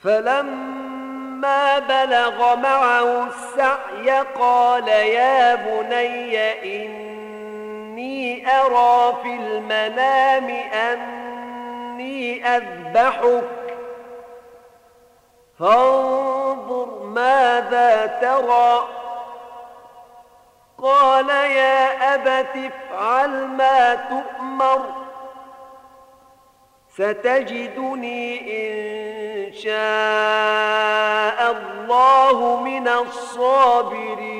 فلما بلغ معه السعي قال يا بني إني أرى في المنام أني أذبحك فانظر ماذا ترى. قال يا أبت افعل ما تؤمر ستجدني إن شاء الله من الصابرين.